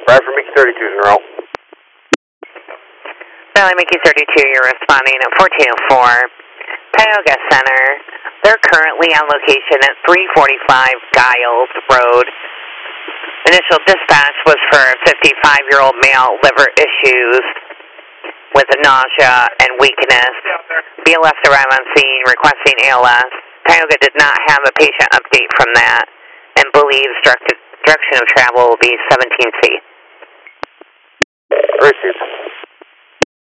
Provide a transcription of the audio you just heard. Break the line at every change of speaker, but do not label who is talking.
Bradford Mickey 32 is in a row.
Valley Mickey 32, you're responding at 1404 Tioga Center. They're currently on location at 345 Giles Road. Initial dispatch was for a 55-year-old male, liver issues with nausea and weakness. BLS arrived on scene requesting ALS. Tioga did not have a patient update from that and believes direction of travel will be 17C.
Received.